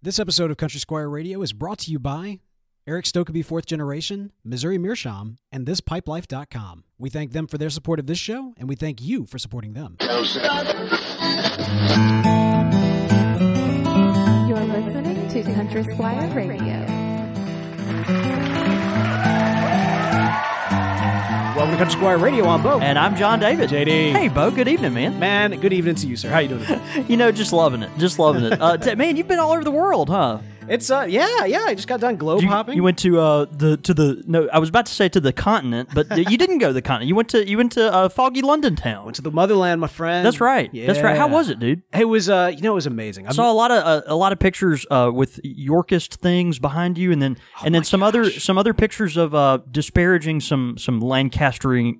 This episode of Country Squire Radio is brought to you by Eric Stokeby 4th Generation, Missouri Meerschaum, and ThisPipeLife.com. We thank them for their support of this show, and we thank you for supporting them. You're listening to Country Squire Radio. Welcome to Country Squire Radio. I'm Bo. And I'm John David. JD. Hey, Bo. Good evening, man. Man, good evening to you, sir. How you doing today? Just loving it. Just loving it. Man, you've been all over the world, huh? It's yeah. I just got done globe hopping. You went to I was about to say to the continent, but you didn't go to the continent. You went to foggy London town. Went to the motherland, my friend. That's right. Yeah. That's right. How was it, dude? It was it was amazing. I saw a lot of pictures with Yorkist things behind you, and then some other pictures of disparaging some Lancastrian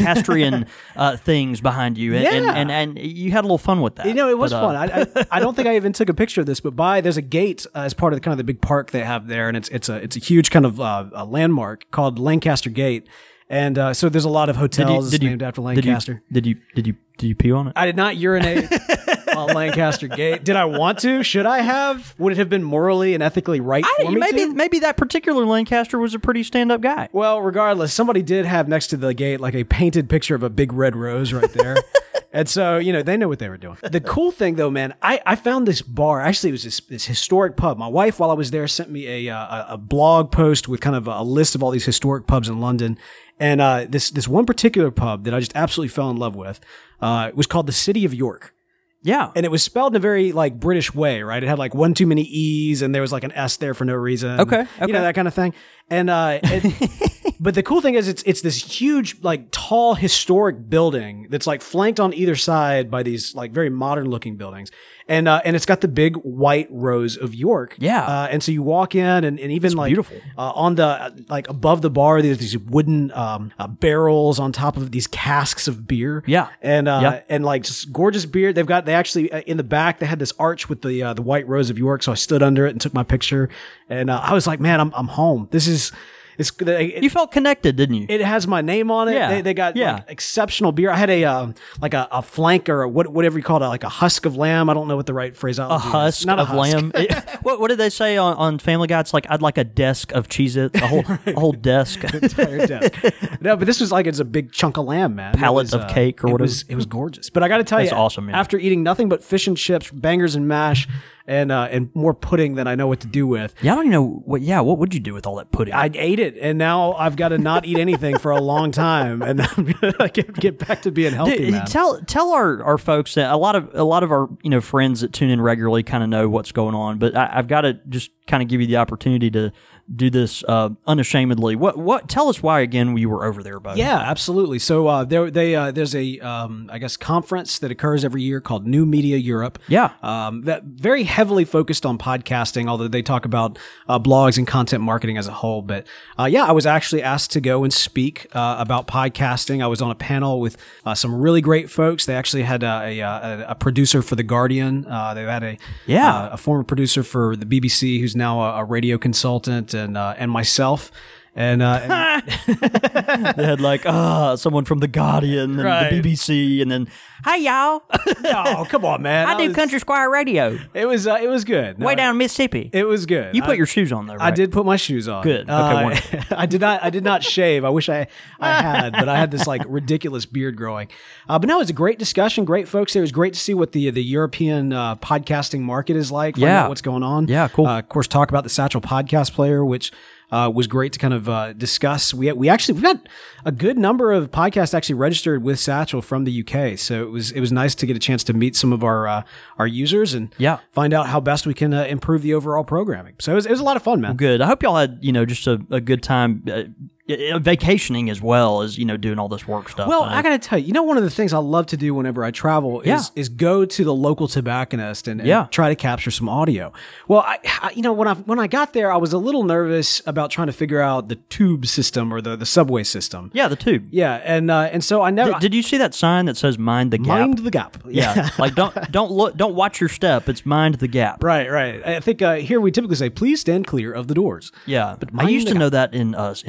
things behind you, and you had a little fun with that. It was fun. I don't think I even took a picture of this, but there's a gate as part of the kind of the big park they have there, and it's a huge kind of a landmark called Lancaster Gate, and so there's a lot of hotels named after Lancaster. Did you pee on it? I did not urinate on Lancaster Gate. Did I want to? Should I have? Would it have been morally and ethically right for me to? Maybe that particular Lancaster was a pretty stand-up guy. Well, regardless, somebody did have next to the gate like a painted picture of a big red rose right there. And so, they know what they were doing. The cool thing, though, man, I found this bar. Actually, it was this historic pub. My wife, while I was there, sent me a blog post with kind of a list of all these historic pubs in London. And this one particular pub that I just absolutely fell in love with was called the City of York. Yeah. And it was spelled in a very British way, right? It had one too many E's and there was an S there for no reason. Okay. That kind of thing. And but the cool thing is it's this huge tall historic building that's flanked on either side by these very modern looking buildings. And it's got the big white rose of York. Yeah. And so you walk in and even it's beautiful. On the above the bar there's these wooden barrels on top of these casks of beer. Yeah. And just gorgeous beer. They actually in the back they had this arch with the white rose of York, so I stood under it and took my picture, and I was like, man, I'm home. You felt connected, didn't you? It has my name on it. Yeah. They got exceptional beer. I had a flank or whatever you call it, a husk of lamb. I don't know what the right phraseology is. A husk Not of lamb. What did they say on Family Guy? It's I'd like a desk of Cheez-Its, a whole desk. Entire desk. No, but this was it's a big chunk of lamb, man. Pallet of cake or whatever. It was gorgeous. But I got to tell you, awesome, man. After eating nothing but fish and chips, bangers and mash, and more pudding than I know what to do with. Yeah, I don't even know what would you do with all that pudding? I ate it, and now I've got to not eat anything for a long time, and I'm gonna get back to being healthy. Man. Tell our folks that a lot of our friends that tune in regularly kind of know what's going on, but I've got to just kind of give you the opportunity to do this unashamedly. What? Tell us why again you were over there, Bo. Yeah, absolutely. So there's a conference that occurs every year called New Media Europe. Yeah. That very heavily focused on podcasting, although they talk about blogs and content marketing as a whole. But I was actually asked to go and speak about podcasting. I was on a panel with some really great folks. They actually had a producer for The Guardian. They had a former producer for the BBC who's now a radio consultant. And myself, and they had someone from The Guardian and right. the BBC, and then hey y'all, oh come on, man, I do Country Squire Radio. It was good. Way down in Mississippi. It was good. You put your shoes on though, right? I did put my shoes on. Good. Okay, wonderful. I did not shave. I wish I had, but I had this ridiculous beard growing. But no, it was a great discussion. Great folks there. It was great to see what the European podcasting market is like. Find out what's going on. Yeah, cool. Of course, talk about the Satchel Podcast Player, which was great to kind of discuss. We've got a good number of podcasts actually registered with Satchel from the UK, so it was nice to get a chance to meet some of our users and find out how best we can improve the overall programming. So it was a lot of fun, man. Well, good. I hope y'all had just a good time. Vacationing as well as doing all this work stuff. Well, I gotta tell you, one of the things I love to do whenever I travel is go to the local tobacconist and try to capture some audio. Well, I when I got there, I was a little nervous about trying to figure out the tube system or the subway system. Yeah, the tube. Yeah, and so I never. Did you see that sign that says "Mind the Gap"? Mind the Gap. Yeah, don't watch your step. It's mind the gap. Right. I think here we typically say, "Please stand clear of the doors." Yeah, but I used to know that in Spanish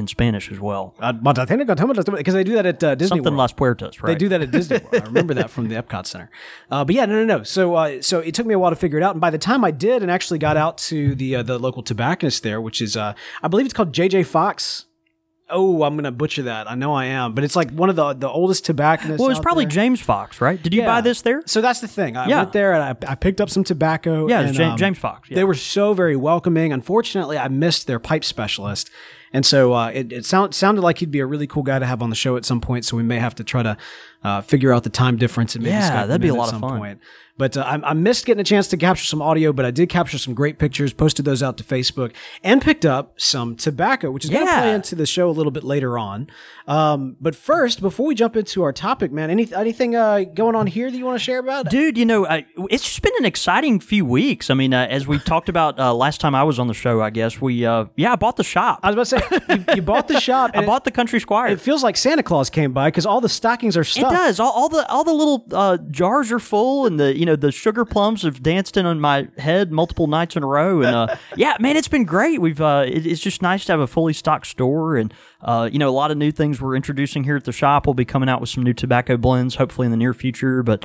as well. Because they do that at Disney Something World. Las Puertas, right? They do that at Disney World. I remember that from the Epcot Center. But yeah, no. So it took me a while to figure it out, and by the time I did, and actually got out to the local tobacconist there, which is I believe it's called JJ Fox. Oh, I'm gonna butcher that. I know I am, but it's like one of the oldest tobacconists. Well, it was out probably there. James Fox, right? Did you buy this there? So that's the thing. I Yeah. went there and I picked up some tobacco. Yeah, and, it was James Fox. Yeah. They were so very welcoming. Unfortunately, I missed their pipe specialist. And so it sounded like he'd be a really cool guy to have on the show at some point. So we may have to try to figure out the time difference and maybe Yeah, Skype that'd be him a in lot at of some fun. point. But I missed getting a chance to capture some audio, but I did capture some great pictures, posted those out to Facebook, and picked up some tobacco, which is going to play into the show a little bit later on. But first, before we jump into our topic, man, anything going on here that you want to share about? Dude, it's just been an exciting few weeks. I mean, as we talked about last time I was on the show, I guess, I bought the shop. I was about to say, you bought the shop. I bought the Country Squire. It feels like Santa Claus came by because all the stockings are It stuffed. does. All the little jars are full, and the sugar plums have danced in on my head multiple nights in a row. And yeah, man, it's been great. It's just nice to have a fully stocked store, and a lot of new things we're introducing here at the shop. We'll be coming out with some new tobacco blends, hopefully in the near future. But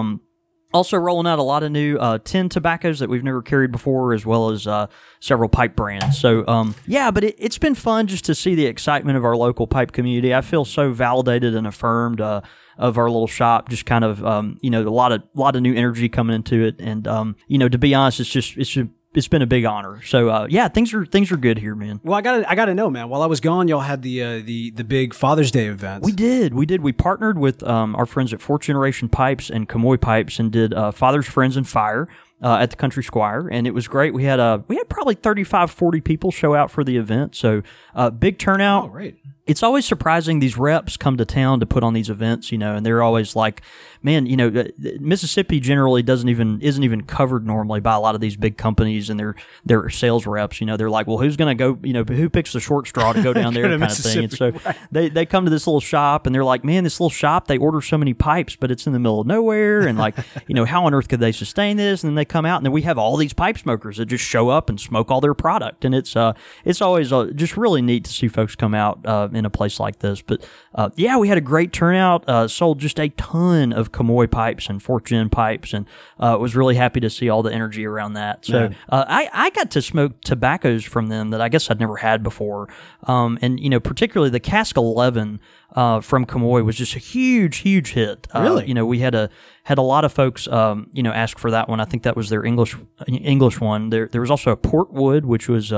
also rolling out a lot of new tin tobaccos that we've never carried before, as well as several pipe brands. So, but it's been fun just to see the excitement of our local pipe community. I feel so validated and affirmed of our little shop. Just kind of, a lot of new energy coming into it. And, to be honest, it's been a big honor. So, things are good here, man. Well, I gotta know, man. While I was gone, y'all had the big Father's Day event. We did. We partnered with our friends at Fourth Generation Pipes and Kamoy Pipes and did Father's Friends and Fire at the Country Squire, and it was great. We had probably 35, 40 people show out for the event, so big turnout. Oh, right. It's always surprising. These reps come to town to put on these events, and they're always like, man, Mississippi generally isn't even covered normally by a lot of these big companies and their sales reps. They're like, well, who's going to go, who picks the short straw to go down there kind of thing. And so they come to this little shop and they're like, man, this little shop, they order so many pipes, but it's in the middle of nowhere. And like, how on earth could they sustain this? And then they come out and then we have all these pipe smokers that just show up and smoke all their product. And it's always just really neat to see folks come out in a place like this. But we had a great turnout, sold just a ton of Kamoy pipes and Fourth Gen pipes, and was really happy to see all the energy around that. So I got to smoke tobaccos from them that I guess I'd never had before, and particularly the Cask 11 from Kamoy was just a huge hit. Really? We had a lot of folks ask for that one. I think that was their English one. There was also a Portwood, which was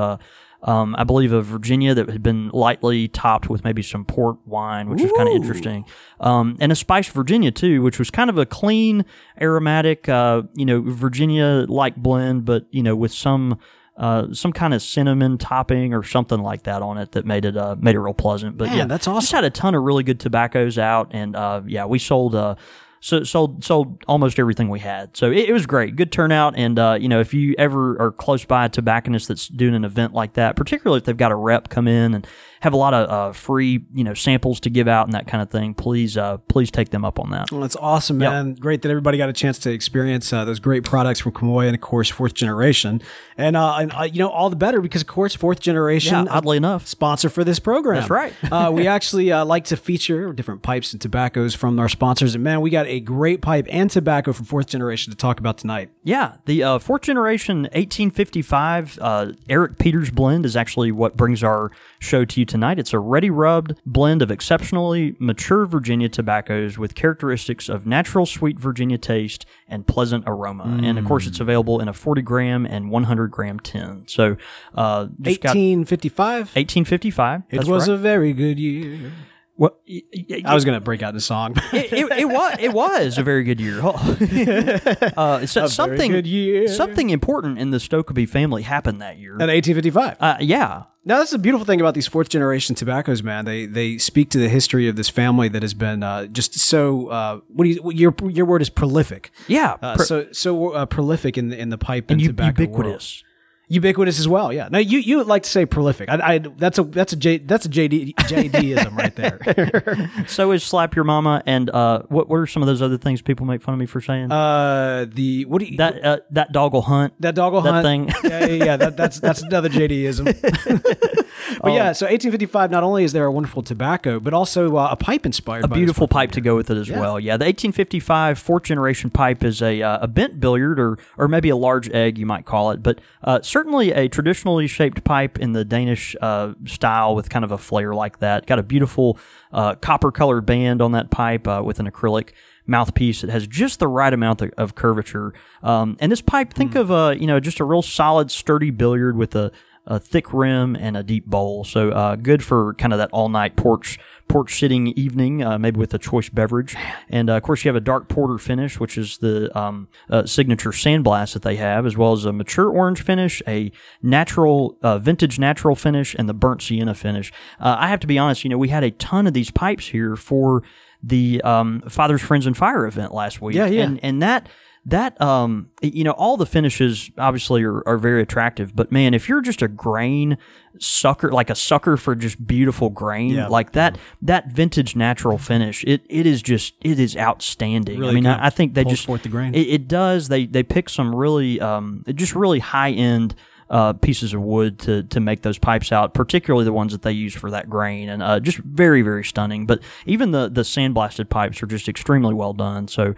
I believe of Virginia, that had been lightly topped with maybe some port wine, which was kind of interesting. And a spiced Virginia too, which was kind of a clean, aromatic, Virginia-like blend, but with some kind of cinnamon topping or something like that on it that made it real pleasant. But Man, that's awesome. Just had a ton of really good tobaccos out, and we sold. Sold almost everything we had. So it was great. Good turnout. And, if you ever are close by a tobacconist that's doing an event like that, particularly if they've got a rep come in and have a lot of free, samples to give out and that kind of thing, please take them up on that. Well, that's awesome, man. Great that everybody got a chance to experience those great products from Kamoy and, of course, Fourth Generation. And all the better because, of course, Fourth Generation, oddly enough, sponsor for this program. That's right. We actually like to feature different pipes and tobaccos from our sponsors. And, man, we got a great pipe and tobacco from Fourth Generation to talk about tonight. Yeah, the Fourth Generation 1855 Eric Peters blend is actually what brings our show to you tonight. It's a ready-rubbed blend of exceptionally mature Virginia tobaccos with characteristics of natural sweet Virginia taste and pleasant aroma. And, of course, it's available in a 40-gram and 100-gram tin. So, 1855? 1855. It was a very good year. Well, I was going to break out the song. it was a very good year. Something good year. Something important in the Stokeby family happened that year. At 1855. Yeah. Now, that's the beautiful thing about these fourth generation tobaccos, man. They speak to the history of this family that has been just so. Your word is prolific. Yeah. So prolific in the pipe and and tobacco ubiquitous. world. Ubiquitous as well. Yeah. Now you would like to say prolific. That's a JDism right there. So is slap your mama, and what are some of those other things people make fun of me for saying? What do you that dog will hunt. That dog will hunt thing. Yeah. That's another JDism. But yeah, so 1855. Not only is there a wonderful tobacco, but also a pipe inspired. A beautiful pipe to go with it as well. Yeah, the 1855 fourth generation pipe is a bent billiard or maybe a large egg, you might call it, but certainly a traditionally shaped pipe in the Danish style with kind of a flare like that. Got a beautiful copper colored band on that pipe with an acrylic mouthpiece. It has just the right amount of curvature. And this pipe, think of just a real solid, sturdy billiard with a thick rim and a deep bowl. So good for kind of that all-night porch sitting evening, maybe with a choice beverage. And of course, you have a dark porter finish, which is the signature sandblast that they have, as well as a mature orange finish, a natural vintage natural finish, and the burnt sienna finish. I have to be honest, we had a ton of these pipes here for the Fathers, Friends, and Fire event last week. Yeah. And that all the finishes obviously are very attractive, but man, if you're just a grain sucker, like a sucker for just beautiful grain, like that vintage natural finish, it is outstanding. Really I think they just forth the grain. It does. They pick some really just really high end pieces of wood to make those pipes out, particularly the ones that they use for that grain, and just very, very stunning. But even the sandblasted pipes are just extremely well done. So,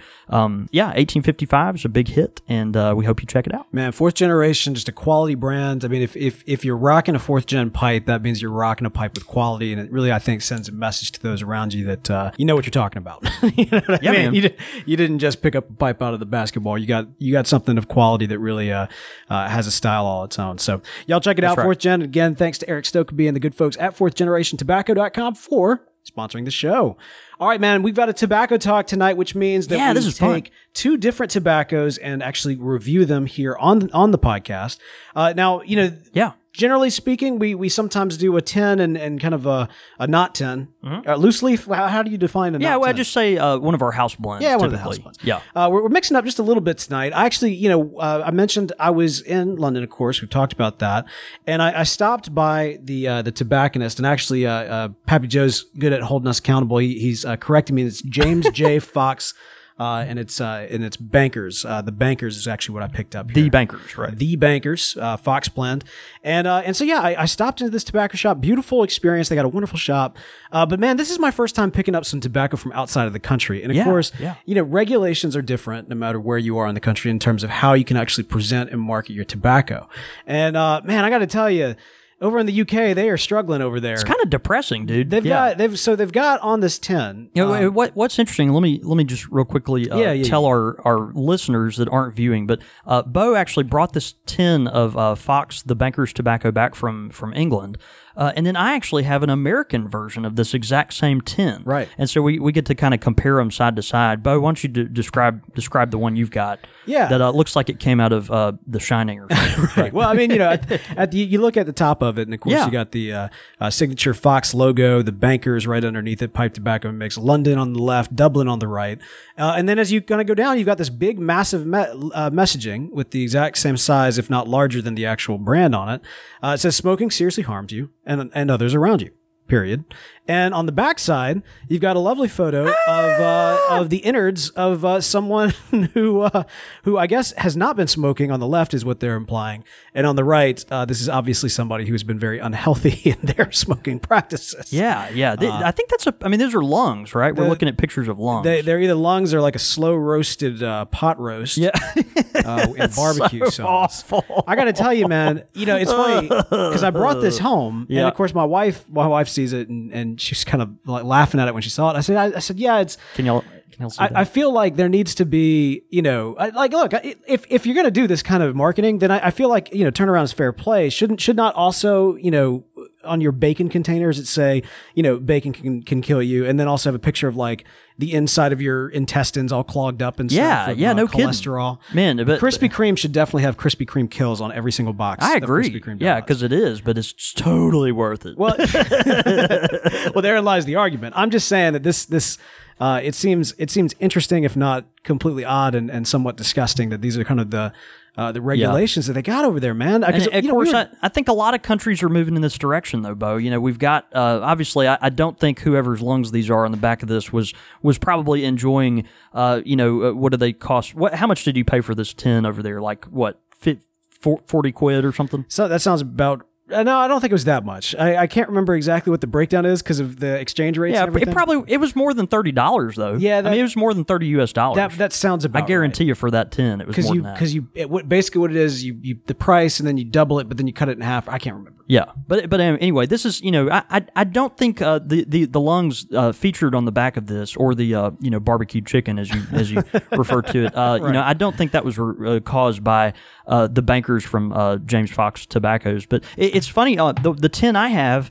1855 is a big hit, and we hope you check it out. Man, fourth generation, just a quality brand. I mean, if you're rocking a fourth gen pipe, that means you're rocking a pipe with quality, and it really, I think, sends a message to those around you that you know what you're talking about. You know what I mean? Man. You didn't just pick up a pipe out of the basketball. You got something of quality that really has a style all its own. So y'all check it out, right. Fourth Gen. Again, thanks to Eric Stokeby and the good folks at fourthgenerationtobacco.com for sponsoring the show. All right, man, we've got a tobacco talk tonight, which means that we take two different tobaccos and actually review them here on the podcast. Now, generally speaking, we sometimes do a 10 and kind of a not 10. Loose leaf, how do you define a not 10? I just say one of our house blends. Yeah, one typically. of the house blends. Yeah. We're mixing up just a little bit tonight. I actually, I mentioned I was in London, of course. We've talked about that. And I stopped by the tobacconist, and actually Pappy Joe's good at holding us accountable. He's correcting me. It's James J. Fox. And it's Bankers. The Bankers is actually what I picked up here. The Bankers, right? The Bankers, Fox blend. And so, I stopped into this tobacco shop. Beautiful experience. They got a wonderful shop. But man, this is my first time picking up some tobacco from outside of the country. And of course, regulations are different no matter where you are in the country in terms of how you can actually present and market your tobacco. And man, I got to tell you, over in the UK, they are struggling over there. It's kind of depressing, dude. They've got on this 10. What's interesting? Let me just real quickly tell our listeners that aren't viewing. But Bo actually brought this tin of Fox the Bankers tobacco back from England. And then I actually have an American version of this exact same tin. Right. And so we get to kind of compare them side to side. Bo, why don't you describe the one you've got? Yeah. That looks like it came out of The Shining or something. Right. Well, I mean, you look at the top of it, and of course you got the signature Fox logo, the Bankers right underneath it, pipe tobacco mix, London on the left, Dublin on the right. And then as you kind of go down, you've got this big, massive messaging with the exact same size, if not larger than the actual brand on it. It says, "Smoking seriously harms you and others around you." Period. And on the back side, you've got a lovely photo of the innards of someone who I guess has not been smoking. On the left is what they're implying, and on the right, this is obviously somebody who's been very unhealthy in their smoking practices. Yeah. I think those are lungs, right? We're looking at pictures of lungs. They're either lungs or like a slow roasted pot roast. Yeah. And barbecue sauce. Awful. I got to tell you, man. It's funny because I brought this home, and of course my wife sees it, and she's kind of like laughing at it when she saw it. I said, yeah, it's. Can y'all see that? I feel like there needs to be, look, if you're going to do this kind of marketing, then I feel like, turnaround is fair play. Should not also, on your bacon containers, it say, bacon can kill you, and then also have a picture of like the inside of your intestines all clogged up and stuff. No cholesterol. Kidding. Man, but Krispy Kreme should definitely have Krispy Kreme kills on every single box. I agree. Krispy Kreme yeah, because it is, but it's totally worth it. Well, therein lies the argument. I'm just saying that this it seems interesting, if not completely odd and somewhat disgusting, that these are kind of the the regulations that they got over there, man. And of course, I think a lot of countries are moving in this direction, though, Bo. We've got obviously. I don't think whoever's lungs these are on the back of this was probably enjoying. What do they cost? How much did you pay for this tin over there? Like what, 40 quid or something? So that sounds about. No, I don't think it was that much. I can't remember exactly what the breakdown is because of the exchange rates. Yeah, and everything. it was more than $30 though. Yeah, it was more than $30. That sounds about. I guarantee you for that tin, it was more than that. Because basically what it is, you the price and then you double it, but then you cut it in half. I can't remember. Yeah, but anyway, this is I don't think the lungs featured on the back of this or the barbecued chicken as you refer to it. Right. I don't think that was caused by the bankers from James Fox Tobaccos. But it's funny. The tin I have,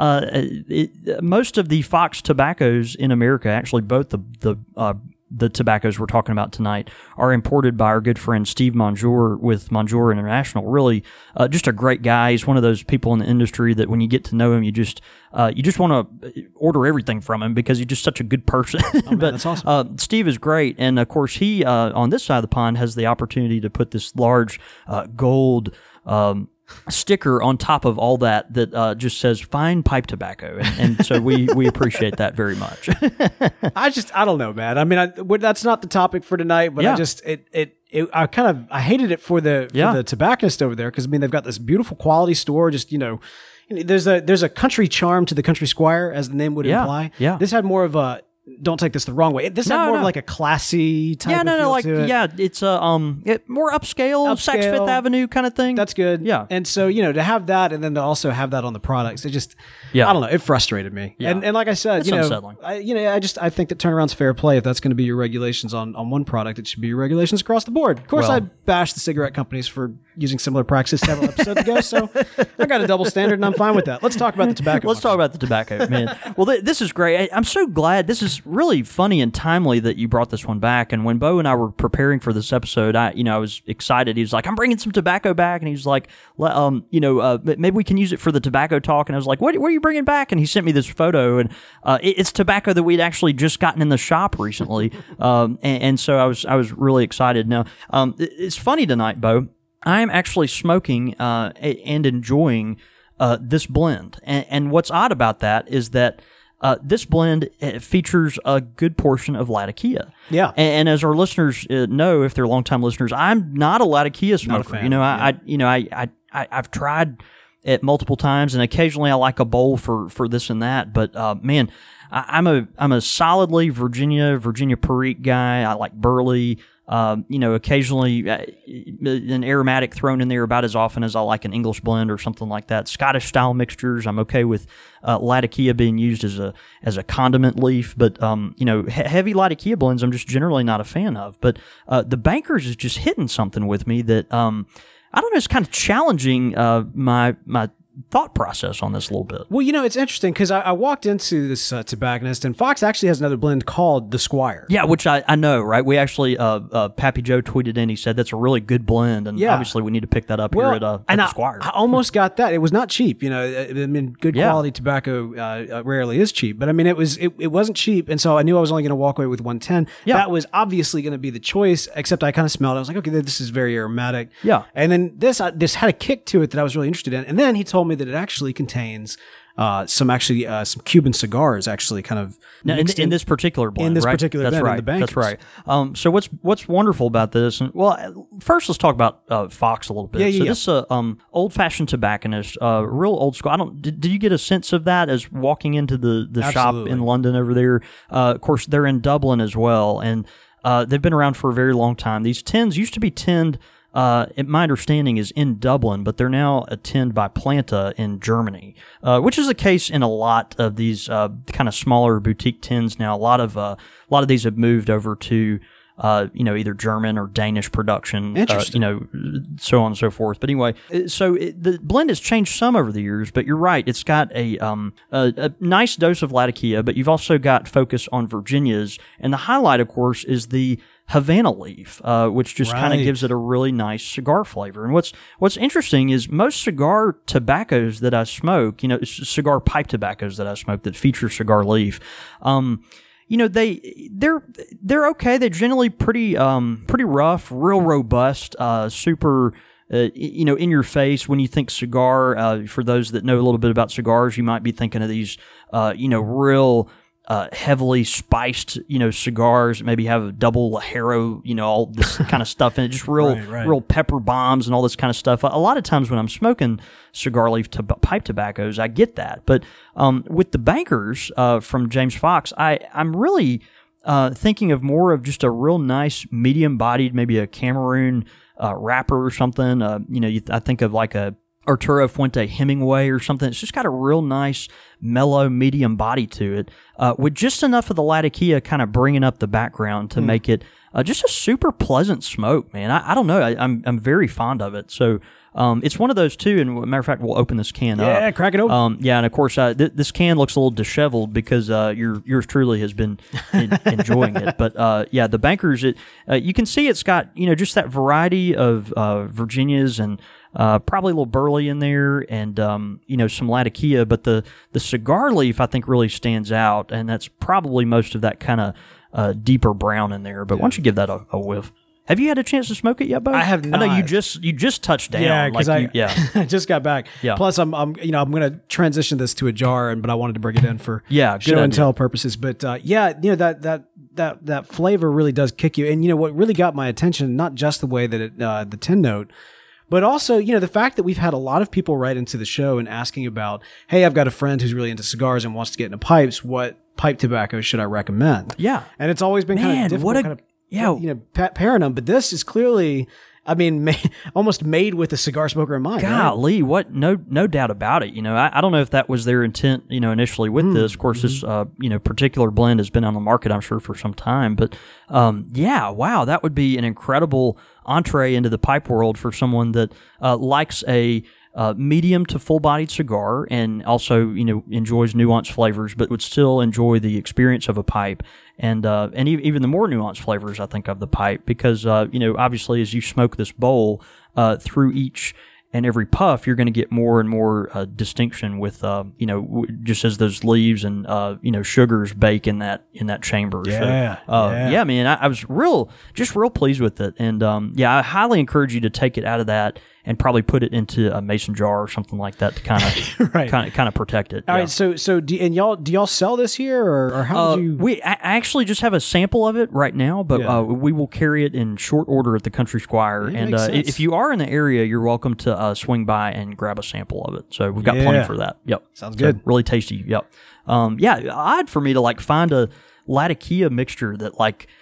most of the Fox tobaccos in America, actually both the tobaccos we're talking about tonight, are imported by our good friend Steve Monjour with Monjour International. Really, just a great guy. He's one of those people in the industry that when you get to know him, you just want to order everything from him because he's just such a good person. Oh, man, that's awesome. Steve is great, and of course he on this side of the pond has the opportunity to put this large gold sticker on top of all that just says fine pipe tobacco, and so we appreciate that very much. I don't know, man. I mean, that's not the topic for tonight, but Yeah. I hated it for the tobacconist over there because I mean they've got this beautiful quality store. Just there's a country charm to the Country Squire, as the name would imply. Yeah. This had more of a. Don't take this the wrong way. This had more of like a classy type of feel to it. It's more upscale, Saks Fifth Avenue kind of thing. That's good. Yeah. And so, to have that and then to also have that on the products, it just, I don't know, it frustrated me. Yeah. And like I said, It's unsettling. I think that turnaround's fair play. If that's going to be your regulations on one product, it should be your regulations across the board. Of course, I bashed the cigarette companies for using similar practices several episodes ago, so I got a double standard and I'm fine with that. Let's talk about the tobacco. Let's talk about the tobacco, man. Well, this is great. I'm so glad. This is really funny and timely that you brought this one back. And when Bo and I were preparing for this episode, I was excited. He was like, "I'm bringing some tobacco back," and he was like, "Maybe we can use it for the tobacco talk." And I was like, "What are you bringing back?" And he sent me this photo, and it's tobacco that we'd actually just gotten in the shop recently, and so I was really excited. Now, it's funny tonight, Bo. I'm actually smoking and enjoying this blend. And what's odd about that is that this blend features a good portion of Latakia. Yeah. And as our listeners know, if they're longtime listeners, I'm not a Latakia smoker. Not a fan. I've tried it multiple times, and occasionally I like a bowl for this and that. But man, I'm a solidly Virginia Perique guy. I like Burley. Occasionally an aromatic thrown in there about as often as I like an English blend or something like that. Scottish style mixtures, I'm okay with Latakia being used as a condiment leaf, but heavy Latakia blends I'm just generally not a fan of. But the Bankers is just hitting something with me that I don't know, it's kind of challenging my thought process on this a little bit. Well, it's interesting because I walked into this tobacconist, and Fox actually has another blend called the Squire. Yeah, which I know, right? We actually, Pappy Joe tweeted in, he said that's a really good blend, and obviously we need to pick that up here at the Squire. I almost got that. It was not cheap, I mean, good quality tobacco rarely is cheap, but I mean, it wasn't cheap, and so I knew I was only going to walk away with 110. Yeah. That was obviously going to be the choice, except I kind of smelled it. I was like, okay, this is very aromatic. Yeah. And then this had a kick to it that I was really interested in, and then he told me that it actually contains some Cuban cigars actually kind of now, in this particular blend. In this right? particular That's blend, right. in the Bankers. That's right. So what's wonderful about this? And first let's talk about Fox a little bit. Yeah. This old fashioned tobacconist, real old school. Did you get a sense of that as walking into the shop in London over there? Of course, they're in Dublin as well, and they've been around for a very long time. These tins used to be tinned. My understanding is in Dublin, but they're now tinned by Planta in Germany, which is the case in a lot of these kind of smaller boutique tins now. A lot of these have moved over to either German or Danish production, so on and so forth. But anyway, the blend has changed some over the years, but you're right. It's got a nice dose of Latakia, but you've also got focus on Virginias, and the highlight, of course, is the Havana leaf, which just kind of gives it a really nice cigar flavor. And what's interesting is most cigar tobaccos that I smoke, cigar pipe tobaccos that I smoke that feature cigar leaf, they're okay. They're generally pretty rough, real robust, super. In your face. When you think cigar, for those that know a little bit about cigars, you might be thinking of these, real heavily spiced, cigars. Maybe have a double Haro, all this kind of stuff in it. Just real pepper bombs and all this kind of stuff. A lot of times when I'm smoking cigar leaf pipe tobaccos, I get that. But with the Bankers from James Fox, I'm really thinking of more of just a real nice medium-bodied, maybe a Cameroon wrapper or something. I think of like a Arturo Fuente Hemingway or something. It's just got a real nice, mellow, medium body to it, with just enough of the Latakia kind of bringing up the background to make it just a super pleasant smoke, man. I don't know. I'm very fond of it. So it's one of those two, and matter of fact, we'll open this can up. Yeah, crack it open. And of course, this can looks a little disheveled because yours truly has been enjoying it. But the Bankers, you can see it's got just that variety of Virginias and probably a little burley in there, and some Latakia. But the cigar leaf, I think, really stands out, and that's probably most of that kind of deeper brown in there. But why don't you give that a whiff? Have you had a chance to smoke it yet, Bo? I have not. I know you just touched down. Yeah, because I just got back. Yeah. Plus, I'm going to transition this to a jar, but I wanted to bring it in for good show and idea. tell purposes. But that flavor really does kick you. And what really got my attention, not just the way that the tin note, but also, the fact that we've had a lot of people write into the show and asking about, hey, I've got a friend who's really into cigars and wants to get into pipes. What pipe tobacco should I recommend? Yeah. And it's always been kind of difficult. Pairing them. But this is clearly, almost made with a cigar smoker in mind. Golly, right? what? No doubt about it. I don't know if that was their intent, initially with this. Of course, this, particular blend has been on the market, I'm sure, for some time. But, wow, that would be an incredible entree into the pipe world for someone that likes a medium to full-bodied cigar and also, enjoys nuanced flavors, but would still enjoy the experience of a pipe and even the more nuanced flavors, I think, of the pipe, because, obviously as you smoke this bowl, through each and every puff, you're going to get more and more distinction with, just as those leaves and, sugars bake in that chamber. Yeah. So, man, I was real pleased with it. And, I highly encourage you to take it out of that and probably put it into a mason jar or something like that to kind of kind of protect it. All right. So do y'all sell this here, or how did you? I actually just have a sample of it right now, but we will carry it in short order at the Country Squire. Yeah, and if you are in the area, you're welcome to swing by and grab a sample of it. So we've got plenty for that. Yep. Sounds good. Really tasty. Yep. Odd for me to find a Latakia mixture that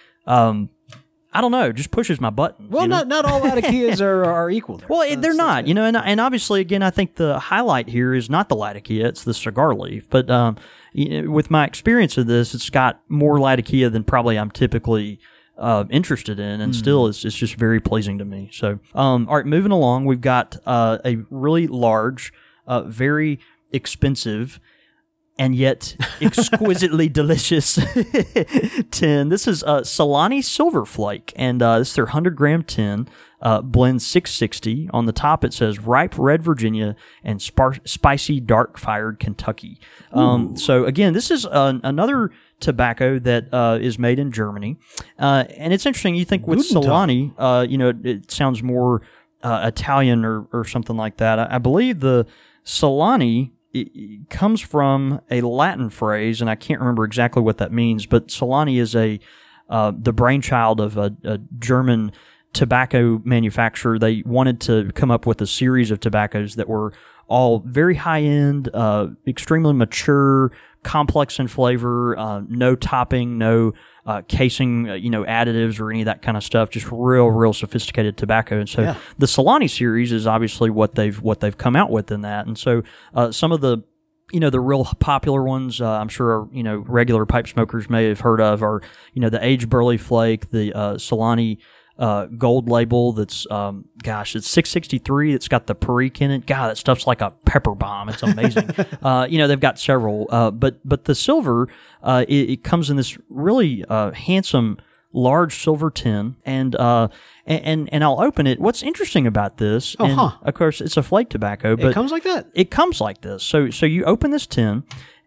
I don't know, just pushes my buttons. Well, not all Latakias are equal. Well, they're not, and obviously, again, I think the highlight here is not the Latakia, it's the cigar leaf. But with my experience of this, it's got more Latakia than probably I'm typically interested in, and still it's just very pleasing to me. So, all right, moving along, we've got a really large, very expensive, and yet exquisitely delicious tin. This is Solani Silver Flake, and this is their 100-gram tin, blend 660. On the top it says ripe red Virginia and spicy dark-fired Kentucky. So again, this is another tobacco that is made in Germany. And it's interesting, you think with Solani, it sounds more Italian or something like that. I believe the Solani... It comes from a Latin phrase, and I can't remember exactly what that means, but Solani is the brainchild of a German tobacco manufacturer. They wanted to come up with a series of tobaccos that were all very high-end, extremely mature, complex in flavor, no topping, no casing, additives or any of that kind of stuff. Just real sophisticated tobacco. And so the Solani series is obviously what they've come out with in that. And so some of the the real popular ones, I'm sure, regular pipe smokers may have heard of are, the aged burley flake, the Solani gold label that's it's 663. It's got the Perique in it. God, that stuff's like a pepper bomb. It's amazing. They've got several, but the silver it comes in this really handsome large silver tin, and I'll open it. What's interesting about this, of course, it's a flake tobacco, but it comes like that. It comes like this. So you open this tin,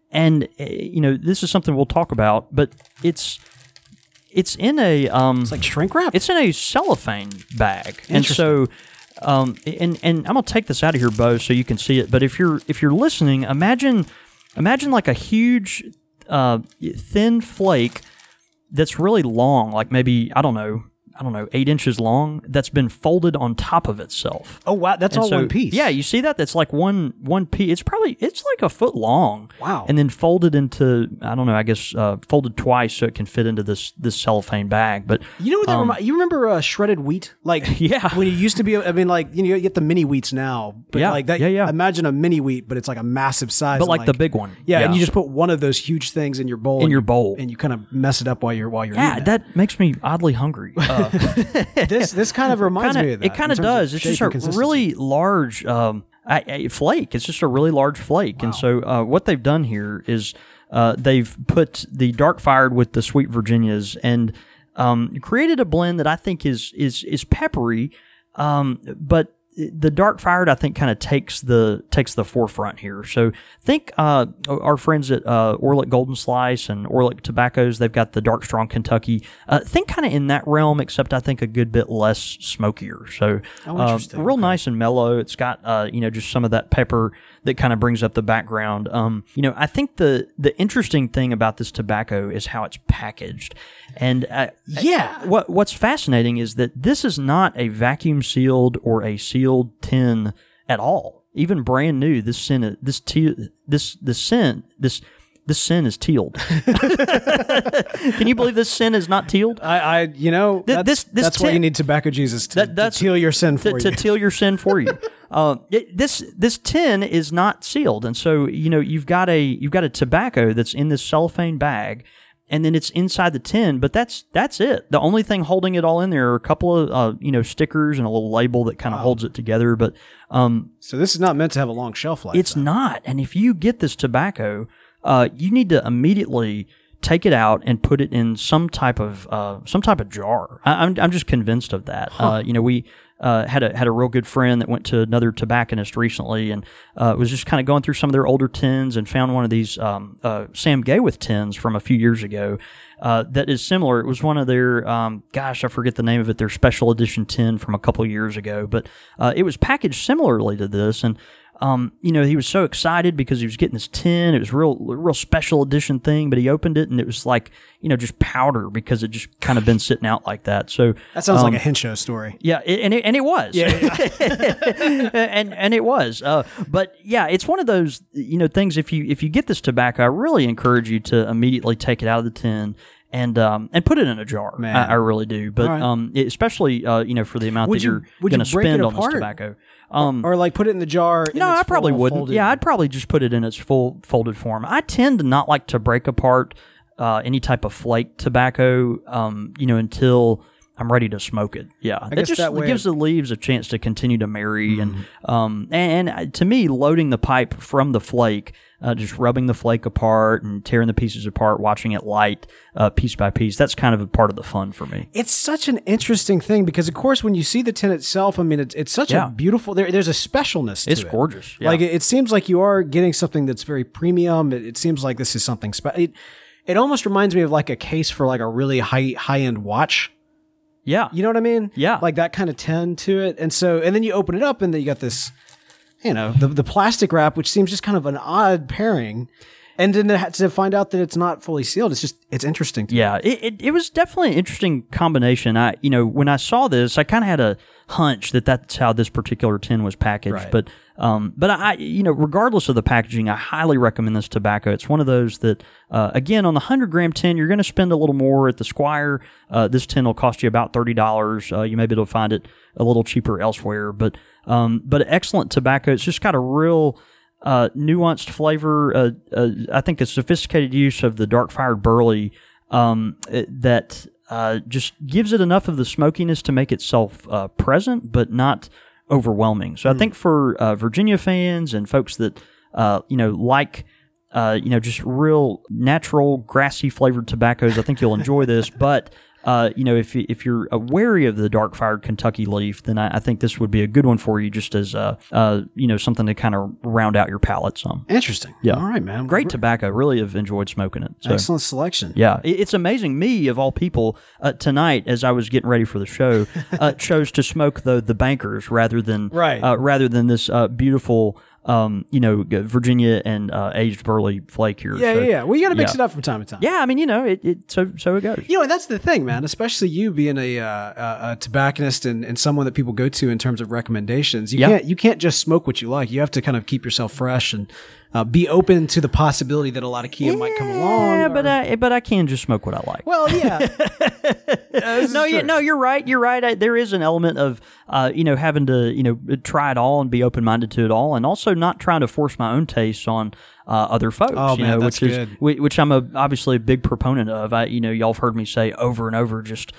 And this is something we'll talk about, but it's in a It's like shrink wrap. it's in a cellophane bag, and so and I'm gonna take this out of here, Bo, so you can see it. But if you're listening, imagine like a huge thin flake that's really long, like maybe I don't know, 8 inches long, that's been folded on top of itself. Oh wow, that's And all so, one piece. Yeah, you see that? That's like one piece. It's like a foot long. Wow. And then folded into, I don't know, I guess folded twice so it can fit into this cellophane bag. But You know what that you remember shredded wheat? Like Yeah. when you used to be, I mean, like you get the mini wheats now, but Yeah, like that. yeah. Imagine a mini wheat, but it's like a massive size. but and like the big one. Yeah, and you just put one of those huge things in your bowl. and you kind of mess it up while you're yeah, eating it. that makes me oddly hungry. This kind of reminds me of that. It kind of does. It's just a really large a flake. It's just a really large flake. And so what they've done here is they've put the dark fired with the sweet Virginias and created a blend that I think is peppery, but the dark fired I think kind of takes the forefront here. So think our friends at Orlick Golden Slice and Orlick Tobaccos, they've got the Dark Strong Kentucky. Think kind of in that realm, except I think a good bit less smokier. So interesting. real nice and mellow. It's got just some of that pepper that kind of brings up the background. I think the interesting thing about this tobacco is how it's packaged. And what's fascinating is that this is not a vacuum sealed or a sealed tin at all. Even brand new, this sin is tealed. Can you believe this sin is not tealed? That's why you need Tobacco Jesus to teal your sin for you. To teal your sin for you. This tin is not sealed, and so you've got a tobacco that's in this cellophane bag, and then it's inside the tin. But that's it. The only thing holding it all in there are a couple of stickers and a little label that kind of holds it together. But so this is not meant to have a long shelf life. it's not. And if you get this tobacco, you need to immediately take it out and put it in some type of jar. I'm just convinced of that. We had a real good friend that went to another tobacconist recently and was just kind of going through some of their older tins and found one of these Sam Gayworth tins from a few years ago that is similar. It was one of their I forget the name of it. Their special edition tin from a couple of years ago, but it was packaged similarly to this and. He was so excited because he was getting this tin. It was real special edition thing, but he opened it and it was like, just powder because it just kind of been sitting out like that. So that sounds like a Henshaw story. Yeah, and it was. Yeah. and it was. But yeah, it's one of those, things. If you get this tobacco, I really encourage you to immediately take it out of the tin and put it in a jar. Man. I really do. But especially for the amount that you're going to spend on this tobacco. Or like put it in the jar. No, I probably wouldn't. Yeah, I'd probably just put it in its full folded form. I tend to not like to break apart any type of flake tobacco, until I'm ready to smoke it. Yeah, I guess that way gives the leaves a chance to continue to marry, and to me, loading the pipe from the flake, just rubbing the flake apart and tearing the pieces apart, watching it light piece by piece. That's kind of a part of the fun for me. It's such an interesting thing because, of course, when you see the tin itself, I mean, it's such a beautiful. There's a specialness to it. It's gorgeous. Yeah. Like it seems like you are getting something that's very premium. It seems like this is something special. It almost reminds me of like a case for like a really high end watch. Yeah. You know what I mean? Yeah. Like that kind of tin to it. And then you open it up and then you got this, the plastic wrap, which seems just kind of an odd pairing. And then to find out that it's not fully sealed, it's interesting to me. Yeah, it was definitely an interesting combination. When I saw this, I kind of had a hunch that that's how this particular tin was packaged. Right. But I regardless of the packaging, I highly recommend this tobacco. It's one of those that, again, on the 100-gram tin, you're going to spend a little more at the Squire. This tin will cost you about $30. You may be able to find it a little cheaper elsewhere. But excellent tobacco. It's just got a real nuanced flavor. I think a sophisticated use of the dark fired burley that just gives it enough of the smokiness to make itself present, but not overwhelming. So I think for Virginia fans and folks that like just real natural grassy flavored tobaccos, I think you'll enjoy this. But if you're wary of the dark fired Kentucky leaf, then I think this would be a good one for you, just as something to kind of round out your palate some. Interesting. Yeah. All right, man. Great tobacco. Really have enjoyed smoking it. So, excellent selection. yeah, it's amazing. Me, of all people, tonight as I was getting ready for the show, chose to smoke the Bankers rather than this beautiful. Virginia and aged burley flake here. Yeah. Well, you got to mix it up from time to time. Yeah, I mean, so it goes. And that's the thing, man. Especially you being a tobacconist and someone that people go to in terms of recommendations. You can't just smoke what you like. You have to kind of keep yourself fresh and be open to the possibility that a lot of Kia might come along. Yeah, but I can just smoke what I like. Well, yeah. No, you're right. You're right. There is an element of having to try it all and be open minded to it all, and also not trying to force my own tastes on other folks. Oh, man, that's good. Which I'm obviously a big proponent of. Y'all have heard me say over and over just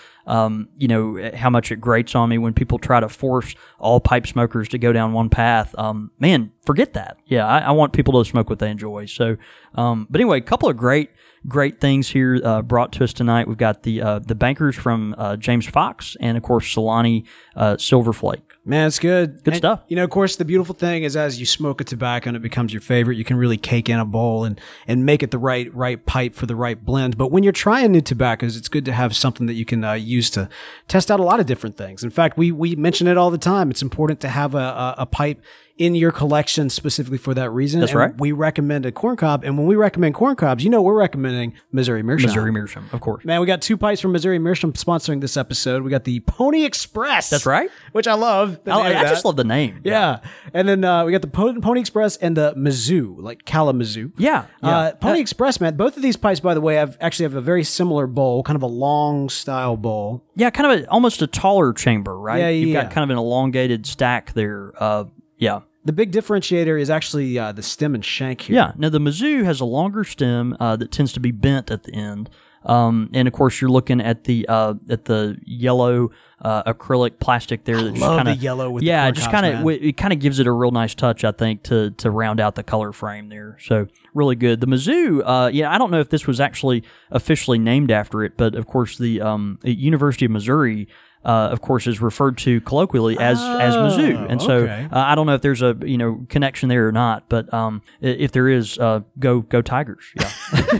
how much it grates on me when people try to force all pipe smokers to go down one path. Man, forget that. Yeah, I want people to smoke what they enjoy. So, but anyway, a couple of great things here brought to us tonight. We've got the Bankers from James Fox, and of course Solani Silver Flake. Man, it's good. Good stuff. Of course, the beautiful thing is as you smoke a tobacco and it becomes your favorite, you can really cake in a bowl and make it the right pipe for the right blend. But when you're trying new tobaccos, it's good to have something that you can use to test out a lot of different things. In fact, we mention it all the time. It's important to have a pipe in your collection specifically for that reason. That's right. We recommend a corn cob, and when we recommend corn cobs, we're recommending Missouri Meerschaum. Missouri Meerschaum, of course. Man, we got 2 pipes from Missouri Meerschaum sponsoring this episode. We got the Pony Express. That's right. Which I love. I just love the name. Yeah. And then we got the Pony Express and the Mizzou, like Kalamazoo. Yeah. Pony Express, man. Both of these pipes, by the way, have a very similar bowl, kind of a long style bowl. Yeah, kind of almost a taller chamber, right? Yeah, You've got kind of an elongated stack there. Yeah. The big differentiator is actually the stem and shank here. Yeah. Now, the Mizzou has a longer stem that tends to be bent at the end. And of course, you're looking at the yellow acrylic plastic there. That love the yellow with the corn just cobs, kind of it kind of gives it a real nice touch, I think, to round out the color frame there. So really good. The Mizzou, I don't know if this was actually officially named after it, but of course the University of Missouri. Of course, is referred to colloquially as Mizzou, and so I don't know if there's a connection there or not, but if there is, go Tigers! Yeah.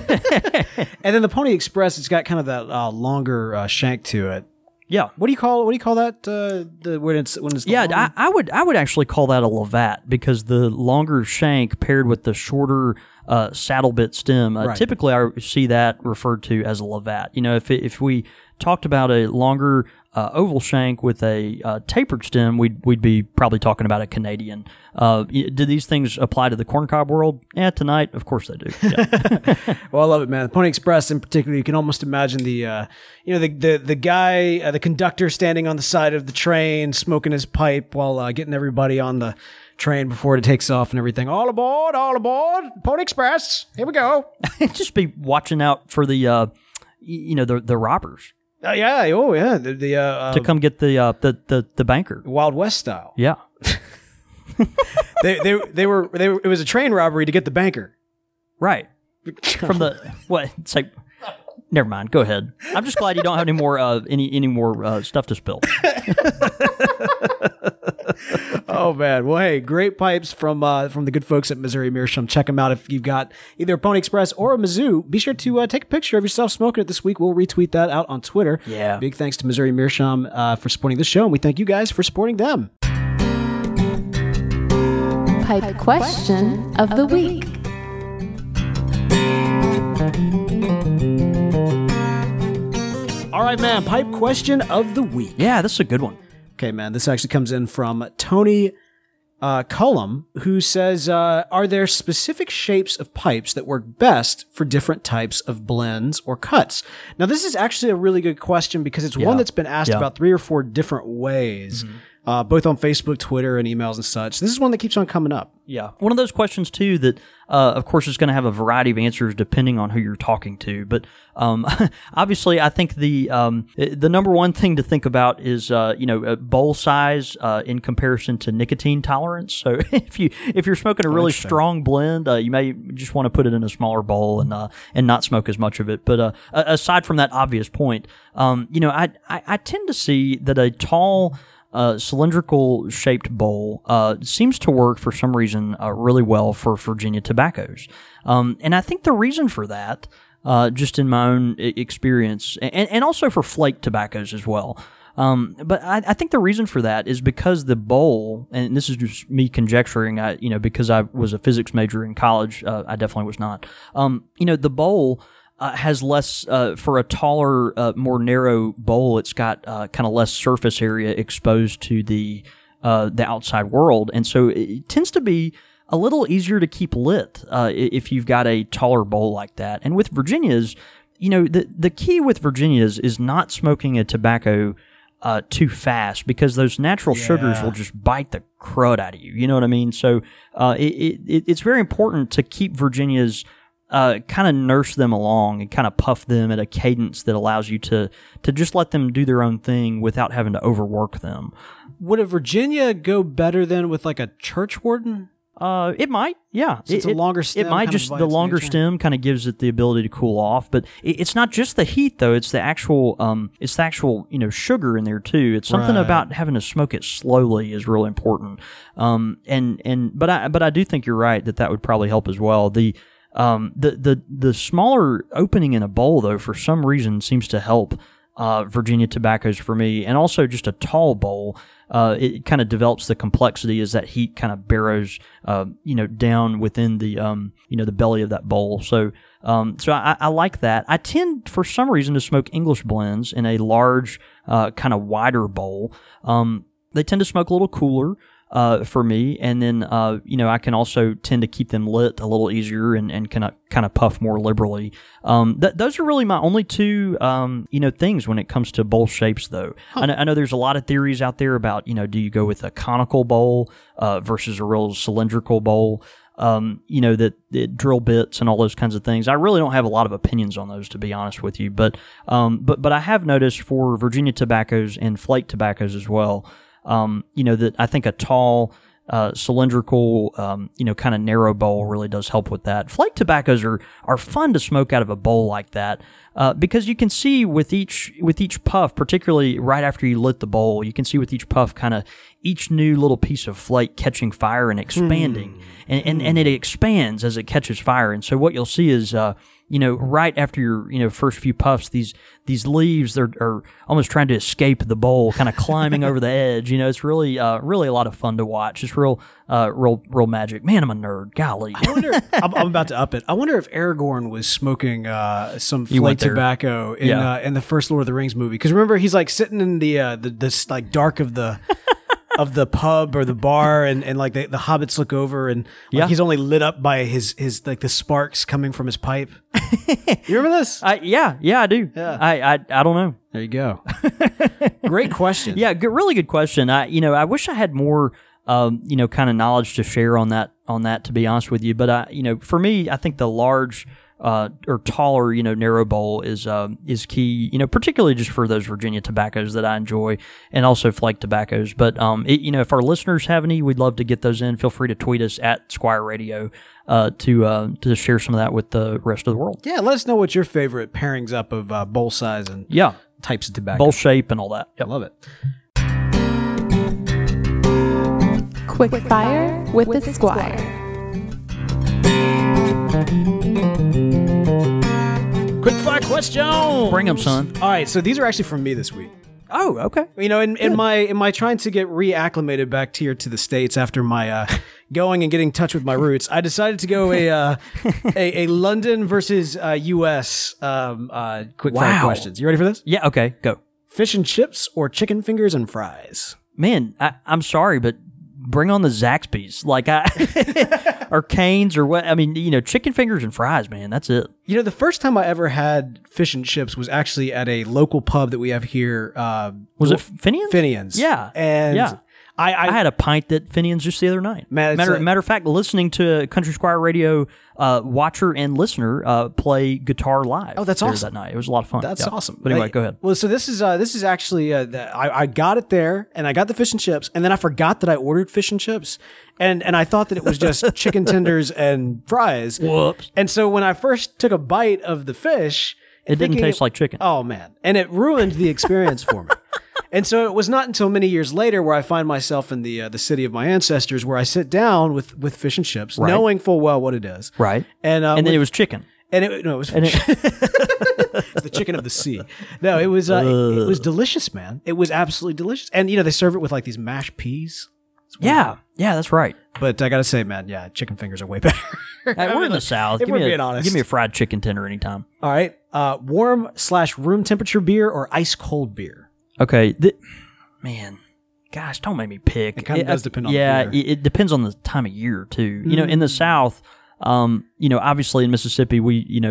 And then the Pony Express, it's got kind of that longer shank to it. Yeah. What do you call that? When it's yeah, I would actually call that a Lavat because the longer shank paired with the shorter saddle bit stem. Typically, I see that referred to as a Lavat. If we talked about a longer oval shank with a tapered stem, we'd be probably talking about a Canadian. Do these things apply to the corncob world? Yeah, tonight, of course they do. Yeah. Well, I love it, man. The Pony Express, in particular, you can almost imagine the guy, the conductor standing on the side of the train, smoking his pipe while getting everybody on the train before it takes off and everything. All aboard, Pony Express. Here we go. Just be watching out for the robbers. Yeah. To come get the banker. Wild West style. Yeah. It was a train robbery to get the banker. Right. From the what? It's like, never mind. Go ahead. I'm just glad you don't have any more any more stuff to spill. Oh man. Well, hey, great pipes from the good folks at Missouri Meerschaum. Check them out if you've got either a Pony Express or a Mizzou. Be sure to take a picture of yourself smoking it this week. We'll retweet that out on Twitter. Yeah. Big thanks to Missouri Meerschaum for supporting this show, and we thank you guys for supporting them. Pipe question of the week. All right, man. Pipe question of the week. Yeah, this is a good one. Okay, man. This actually comes in from Tony Cullum, who says, are there specific shapes of pipes that work best for different types of blends or cuts? Now, this is actually a really good question because it's one that's been asked about 3 or 4 different ways. Mm-hmm. both on Facebook, Twitter, and emails and such. This is one that keeps on coming up. Yeah. One of those questions, too, that, of course, is going to have a variety of answers depending on who you're talking to. But obviously, I think the number one thing to think about is, bowl size in comparison to nicotine tolerance. So if you're smoking a really strong blend, you may just want to put it in a smaller bowl and not smoke as much of it. But aside from that obvious point, I tend to see that a tall cylindrical shaped bowl seems to work for some reason really well for Virginia tobaccos. And I think the reason for that, just in my own experience, and also for flake tobaccos as well. But I think the reason for that is because the bowl, and this is just me conjecturing, because I was a physics major in college, I definitely was not. The bowl has less, for a taller, more narrow bowl, it's got kind of less surface area exposed to the outside world. And so it tends to be a little easier to keep lit if you've got a taller bowl like that. And with Virginias, the key with Virginias is not smoking a tobacco too fast, because those natural sugars will just bite the crud out of you. You know what I mean? So it's very important to keep Virginias kind of nurse them along and kind of puff them at a cadence that allows you to just let them do their own thing without having to overwork them. Would a Virginia go better than with like a church warden? It might, yeah. So it's a longer stem. It might just, the longer stem kind of gives it the ability to cool off. But it's not just the heat though. It's the actual, sugar in there too. It's something about having to smoke it slowly is really important. But I do think you're right that would probably help as well. The smaller opening in a bowl, though, for some reason seems to help Virginia tobaccos for me, and also just a tall bowl. It kind of develops the complexity as that heat kind of barrows, down within the, the belly of that bowl. So I like that. I tend, for some reason, to smoke English blends in a large, kind of wider bowl. They tend to smoke a little cooler. For me, and then I can also tend to keep them lit a little easier and kind of puff more liberally. Those are really my only two things when it comes to bowl shapes, though. Huh. I know there's a lot of theories out there about do you go with a conical bowl versus a real cylindrical bowl. That drill bits and all those kinds of things. I really don't have a lot of opinions on those, to be honest with you. But I have noticed for Virginia tobaccos and flake tobaccos as well. That I think a tall, cylindrical, kind of narrow bowl really does help with that. Flake tobaccos are fun to smoke out of a bowl like that, because you can see with each puff, particularly right after you lit the bowl, you can see with each puff kind of each new little piece of flake catching fire and expanding, and it expands as it catches fire. And so what you'll see is, right after your, first few puffs, these leaves are almost trying to escape the bowl, kind of climbing over the edge. It's really a lot of fun to watch. It's real magic. Man, I'm a nerd. Golly. I wonder, I'm about to up it. I wonder if Aragorn was smoking some flake tobacco in the first Lord of the Rings movie. Because remember, he's like sitting in this like dark of the of the pub or the bar, and like the hobbits look over, and he's only lit up by his like the sparks coming from his pipe. You remember this? Yeah, I do. Yeah. I don't know. There you go. Great question. Yeah, really good question. I wish I had more kind of knowledge to share on that, to be honest with you. But for me, I think the large or taller, narrow bowl is key, particularly just for those Virginia tobaccos that I enjoy, and also flake tobaccos. But if our listeners have any, we'd love to get those in. Feel free to tweet us at Squire Radio to share some of that with the rest of the world. Yeah, let us know what your favorite pairings up of bowl size and types of tobacco, bowl shape, and all that. I love it. Quick fire with the Squire. Quick fire question. Bring them, son. All right, so these are actually from me this week. Oh, okay. In my trying to get reacclimated back here to the States after my going and getting in touch with my roots, I decided to go a London versus U.S. Quick fire questions. You ready for this? Yeah. Okay. Go. Fish and chips or chicken fingers and fries? Man, I'm sorry, but bring on the Zaxby's, or Cane's, or what? I mean, chicken fingers and fries, man. That's it. The first time I ever had fish and chips was actually at a local pub that we have here. Was it Finian's? Finian's. Yeah. And I had a pint at Finian's just the other night. Man, matter of fact, listening to Country Squire Radio watcher and listener play guitar live. Oh, that's awesome. That night. It was a lot of fun. That's awesome. But anyway, go ahead. Well, so this is actually I got it there, and I got the fish and chips, and then I forgot that I ordered fish and chips, and I thought that it was just chicken tenders and fries. Whoops! And so when I first took a bite of the fish, it didn't taste like chicken. Oh man, and it ruined the experience for me. And so it was not until many years later where I find myself in the city of my ancestors, where I sit down with fish and chips, knowing full well what it is. Right. And then it was chicken. And it was fish. The chicken of the sea. No, it was delicious, man. It was absolutely delicious. And they serve it with like these mashed peas. Yeah, that's right. But I gotta say, man, chicken fingers are way better. Hey, we're in the South. If we're being honest, give me a fried chicken tender anytime. All right. Warm/room temperature beer or ice cold beer? Okay, man, gosh, don't make me pick. It kind of does depend on the beer. it depends on the time of year too. In the South, obviously in Mississippi,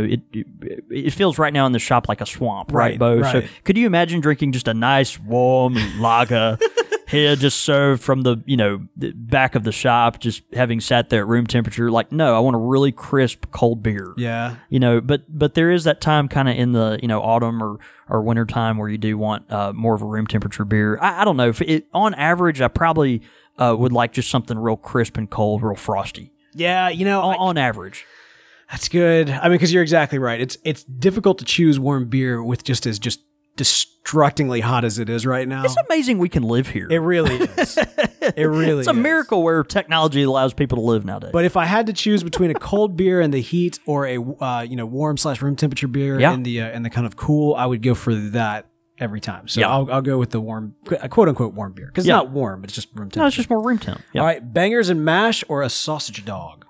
it feels right now in the shop like a swamp, right, Bo? Right. So could you imagine drinking just a nice warm lager? Here, just served from the the back of the shop, just having sat there at room temperature. Like, no, I want a really crisp cold beer. Yeah. But there is that time kind of in the autumn or winter time where you do want more of a room temperature beer. I don't know. On average, I probably would like just something real crisp and cold, real frosty. Yeah, on average. That's good. I mean, because you're exactly right. It's difficult to choose warm beer with just destructingly hot as it is right now. It's amazing we can live here. It really is. It really It's a miracle where technology allows people to live nowadays. But if I had to choose between a cold beer and the heat or a warm/room temperature beer and the kind of cool, I would go for that every time. So I'll go with the warm, quote unquote warm beer, because it's not warm, it's just room temperature. No, it's just more room temp. Yep. All right, bangers and mash or a sausage dog?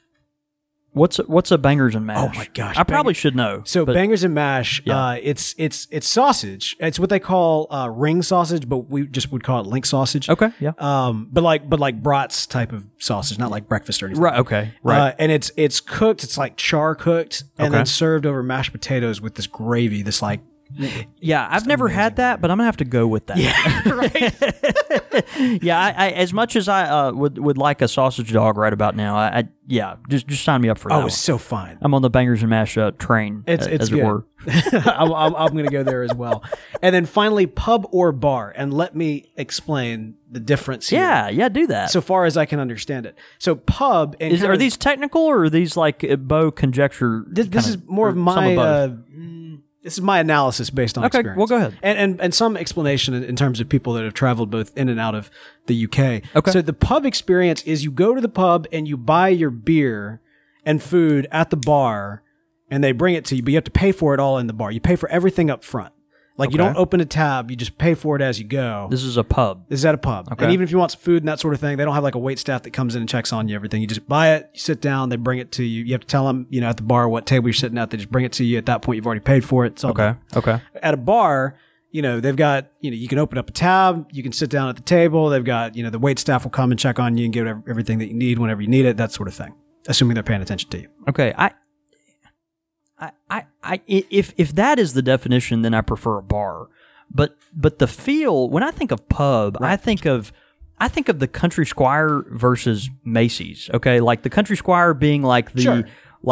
What's a bangers and mash? Oh my gosh, I probably should know. So bangers and mash, it's sausage. It's what they call ring sausage, but we just would call it link sausage. Okay, yeah. But like brats type of sausage, not like breakfast or anything. Right. Okay. Right. And it's cooked. It's like char cooked, and then served over mashed potatoes with this gravy. This like. Yeah, I've never had that, but I'm gonna have to go with that. Yeah, right. Yeah, I as much as I would like a sausage dog right about now, just sign me up for that. Oh, it's so fun. I'm on the bangers and mash train, it's as good. it were. I'm going to go there as well. And then finally, pub or bar, and let me explain the difference here. Yeah, do that. So far as I can understand it. So pub and are these technical or are these like Bo conjecture? This is more of my. This is my analysis based on experience. Well, go ahead. And some explanation in terms of people that have traveled both in and out of the UK. Okay. So the pub experience is you go to the pub and you buy your beer and food at the bar and they bring it to you, but you have to pay for it all in the bar. You pay for everything up front. Like you don't open a tab, you just pay for it as you go. This is a pub. This is at a pub. Okay. And even if you want some food and that sort of thing, they don't have like a wait staff that comes in and checks on you, everything. You just buy it, you sit down, they bring it to you. You have to tell them, at the bar what table you're sitting at. They just bring it to you. At that point, you've already paid for it. It's all done. Okay. At a bar, they've got, you can open up a tab, you can sit down at the table. They've got, the wait staff will come and check on you and give everything that you need whenever you need it, that sort of thing. Assuming they're paying attention to you. Okay. If that is the definition, then I prefer a bar. But the feel, when I think of pub, I think of the Country Squire versus Macy's. Okay, like the Country Squire being like the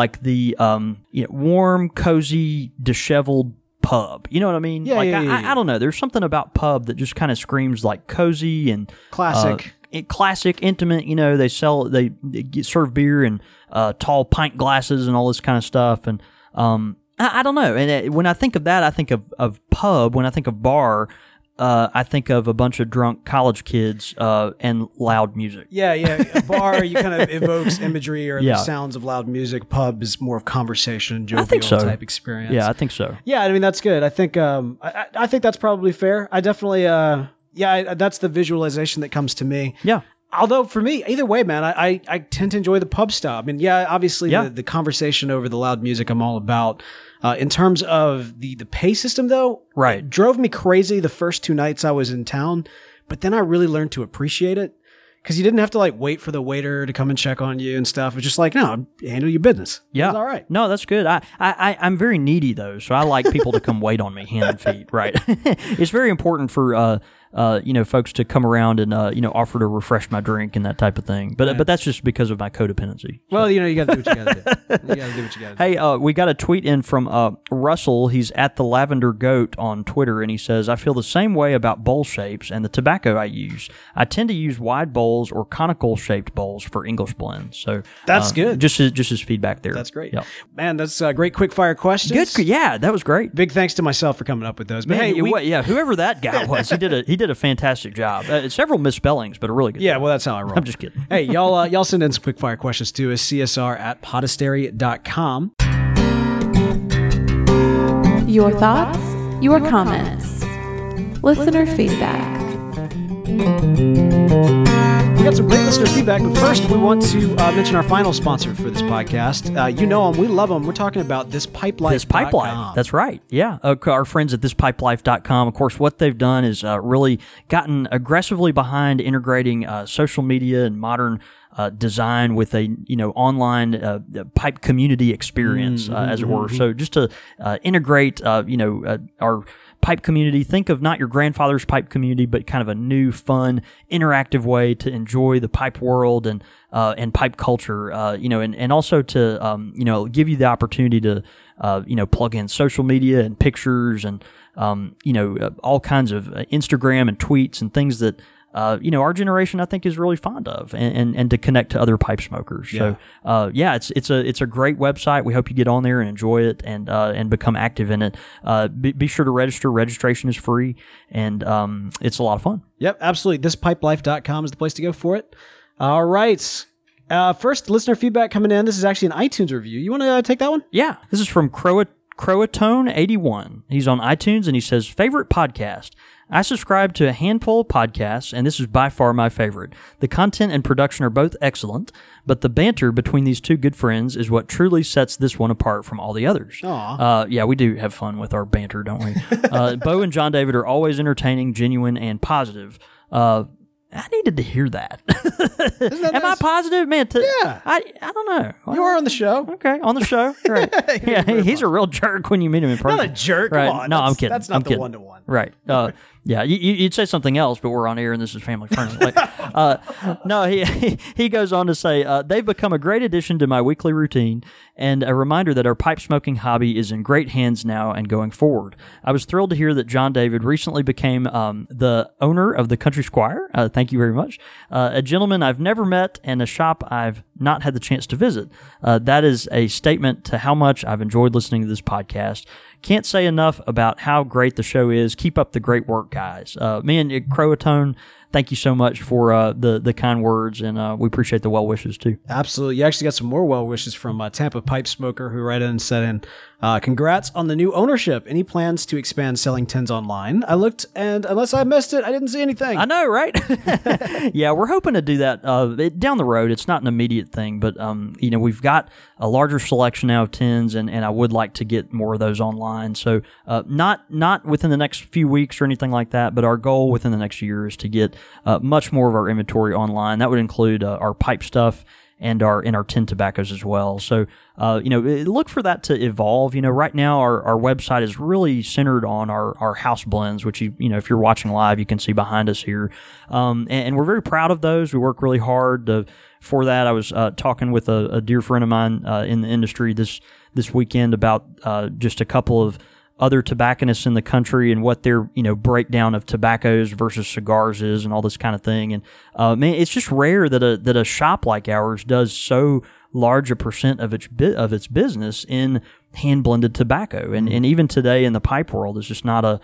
warm, cozy, disheveled pub. You know what I mean? Yeah, I don't know. There's something about pub that just kind of screams like cozy and classic. Classic, intimate. They serve beer in tall pint glasses and all this kind of stuff. And I don't know. And when I think of that, I think of pub. When I think of bar, I think of a bunch of drunk college kids and loud music. Yeah. A bar, you kind of evokes imagery or the sounds of loud music. Pub is more of conversation, jovial type experience. Yeah, I think so. Yeah, I mean, that's good. I think I think that's probably fair. I definitely, that's the visualization that comes to me. Yeah. Although for me, either way, man, I tend to enjoy the pub style. I mean, obviously the conversation over the loud music I'm all about. In terms of the pay system, though, it drove me crazy the first 2 nights I was in town. But then I really learned to appreciate it because you didn't have to like wait for the waiter to come and check on you and stuff. It's just like, no, handle your business. Yeah, it's all right. No, that's good. I'm very needy though, so I like people to come wait on me hand and feet. Right, it's very important for folks to come around and offer to refresh my drink and that type of thing. But that's just because of my codependency. Well, you got to do what you got to do. You got to do what you got to do. Hey, we got a tweet in from Russell. He's at the Lavender Goat on Twitter, and he says, "I feel the same way about bowl shapes and the tobacco I use. I tend to use wide bowls or conical shaped bowls for English blends." So that's good. Just his feedback there. That's great. Yep. Man, that's great quick fire questions. Good. Yeah, that was great. Big thanks to myself for coming up with those. But Man, hey, whoever that guy was, he did a fantastic job. Several misspellings, but a really good job. Well, that's how I roll. I'm just kidding. Hey, y'all send in some quick fire questions to us, csr@podastery.com. Your thoughts, your comments, listener feedback. We got some great listener feedback, but first we want to mention our final sponsor for this podcast. You know them, we love them. We're talking about ThisPipeLife.com. This Pipe Life, that's right. Yeah, our friends at ThisPipeLife.com. Of course, what they've done is really gotten aggressively behind integrating social media and modern design with a online pipe community experience, as it were. So just to integrate our pipe community. Think of not your grandfather's pipe community, but kind of a new, fun, interactive way to enjoy the pipe world and pipe culture. And also to give you the opportunity to plug in social media and pictures and all kinds of Instagram and tweets and things that our generation I think is really fond of, and to connect to other pipe smokers. Yeah. So it's a great website. We hope you get on there and enjoy it and become active in it. Be sure to register. Registration is free, and it's a lot of fun. Yep, absolutely. ThisPipeLife.com is the place to go for it. All right. First listener feedback coming in. This is actually an iTunes review. You want to take that one? Yeah. This is from Croatone81. He's on iTunes and he says, "Favorite podcast. I subscribe to a handful of podcasts, and this is by far my favorite. The content and production are both excellent, but the banter between these two good friends is what truly sets this one apart from all the others." Aw. We do have fun with our banter, don't we? Bo and John David are always entertaining, genuine, and positive. I needed to hear that. Isn't that Am nice? I positive, man? Yeah. I don't know. You are on the show. Okay, on the show. Right. Yeah, he's a real jerk when you meet him in person. Not a jerk. Right. Come on. No, I'm kidding. That's not I'm the kidding. one-to-one. Right. Yeah, you'd say something else, but we're on air and this is family friendly. No, he goes on to say, "They've become a great addition to my weekly routine and a reminder that our pipe smoking hobby is in great hands now and going forward. I was thrilled to hear that John David recently became the owner of the Country Squire. Thank you very much. A gentleman I've never met and a shop I've not had the chance to visit. That is a statement to how much I've enjoyed listening to this podcast. Can't say enough about how great the show is. Keep up the great work, guys." Man, Croatone, thank you so much for the kind words, and we appreciate the well wishes too. Absolutely. You actually got some more well wishes from Tampa Pipe Smoker, who wrote in and said, "Congrats on the new ownership. Any plans to expand selling tins online? I looked, and unless I missed it, I didn't see anything." I know, right? Yeah, we're hoping to do that down the road. It's not an immediate thing, but we've got a larger selection now of tins, and I would like to get more of those online. So not within the next few weeks or anything like that, but our goal within the next year is to get much more of our inventory online. That would include our pipe stuff and our tin tobaccos as well. So, look for that to evolve. Right now our website is really centered on our house blends, which if you're watching live, you can see behind us here. And we're very proud of those. We work really hard for that. I was talking with a dear friend of mine in the industry this weekend about just a couple of other tobacconists in the country and what their breakdown of tobaccos versus cigars is and all this kind of thing. And man, it's just rare that a shop like ours does so large a percent of its business in hand blended tobacco. And even today in the pipe world, it's just not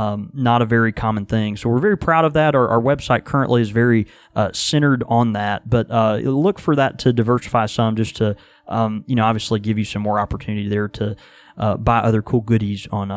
a very common thing. So we're very proud of that. Our website currently is very centered on that, but look for that to diversify some, just to obviously give you some more opportunity there to buy other cool goodies on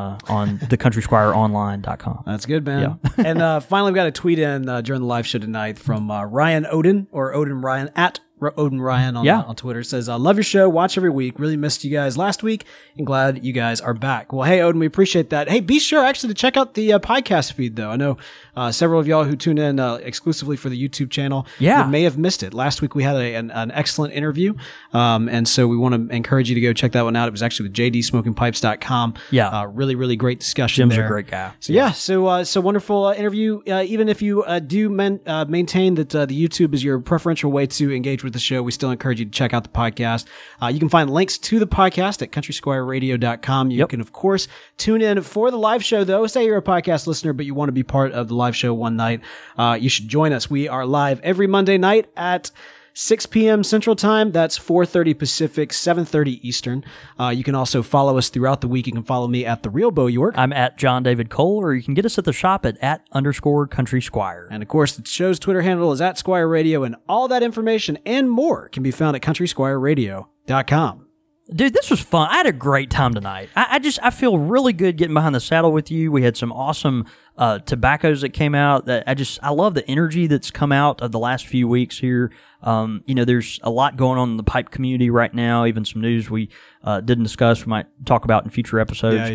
thecountrysquireonline.com. That's good, man. Yeah. And finally, we got a tweet in during the live show tonight from Ryan Odin, or Odin Ryan, at Odin Ryan on Twitter says, love your show. Watch every week. Really missed you guys last week and glad you guys are back. Well, hey, Odin, we appreciate that. Hey, be sure actually to check out the podcast feed, though. I know several of y'all who tune in exclusively for the YouTube channel may have missed it. Last week we had an excellent interview, and so we want to encourage you to go check that one out. It was actually with jdsmokingpipes.com. Yeah. Really, really great discussion Jim's there. a great guy. So so wonderful interview. Even if you do maintain that the YouTube is your preferential way to engage with the show, we still encourage you to check out the podcast. You can find links to the podcast at countrysquireradio.com. You can, of course, tune in for the live show, though. Say you're a podcast listener, but you want to be part of the live show one night. You should join us. We are live every Monday night at 6 p.m. Central Time. That's 4:30 Pacific, 7:30 Eastern. You can also follow us throughout the week. You can follow me at The Real Bo York. I'm at John David Cole, or you can get us at the shop at @_Country Squire. And of course, the show's Twitter handle is @Squire Radio, and all that information and more can be found at countrysquireradio.com. Dude, this was fun. I had a great time tonight. I feel really good getting behind the saddle with you. We had some awesome tobaccos that came out. I love the energy that's come out of the last few weeks here. There's a lot going on in the pipe community right now. Even some news we didn't discuss. We might talk about in future episodes.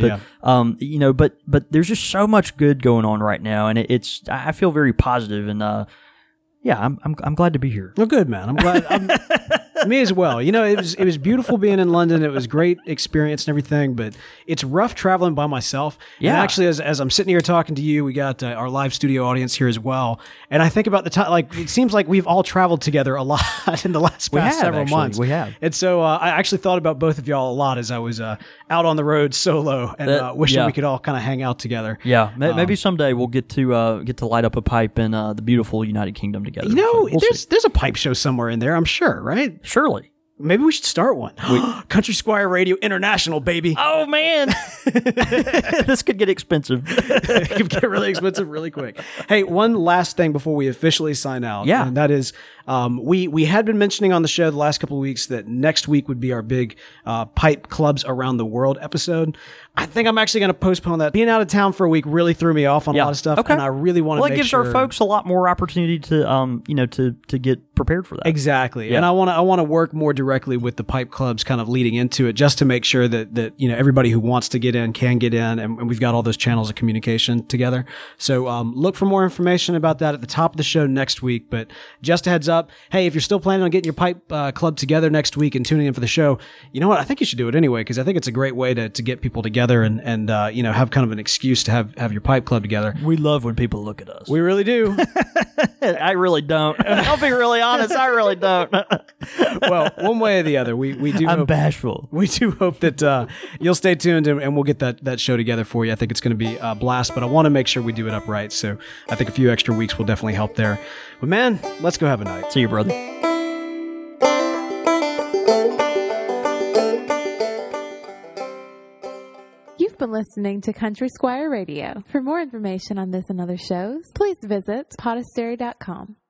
But there's just so much good going on right now, and I feel very positive, and I'm glad to be here. Oh, good, man. I'm glad. Me as well. It was beautiful being in London. It was a great experience and everything, but it's rough traveling by myself. Yeah. And actually, as I'm sitting here talking to you, we got our live studio audience here as well. And I think about the time, it seems like we've all traveled together a lot in the past several months. We have. And so I actually thought about both of y'all a lot as I was out on the road solo and wishing we could all kind of hang out together. Yeah. Maybe someday we'll get to light up a pipe in the beautiful United Kingdom together. There's a pipe show somewhere in there, I'm sure, right? Surely. Maybe we should start one. Country Squire Radio International, baby. Oh, man. This could get expensive. It could get really expensive really quick. Hey, one last thing before we officially sign out. Yeah. And that is, we had been mentioning on the show the last couple of weeks that next week would be our big Pipe Clubs Around the World episode. I think I'm actually going to postpone that. Being out of town for a week really threw me off on a lot of stuff, and I really want to make sure. Well, it gives our folks a lot more opportunity to get prepared for that. Exactly. Yeah. And I want to work more directly with the pipe clubs kind of leading into it, just to make sure that everybody who wants to get in can get in, and we've got all those channels of communication together. So look for more information about that at the top of the show next week. But just a heads up, hey, if you're still planning on getting your pipe club together next week and tuning in for the show, you know what? I think you should do it anyway, because I think it's a great way to get people together and have kind of an excuse to have your pipe club together. We love when people look at us. We really do. I really don't. I'll be really honest. I really don't. Well, one way or the other, we do. I'm bashful. We do hope that you'll stay tuned and we'll get that show together for you. I think it's going to be a blast, but I want to make sure we do it upright. So I think a few extra weeks will definitely help there. But man, let's go have a night. See you, brother. You've been listening to Country Squire Radio. For more information on this and other shows, please visit podastery.com.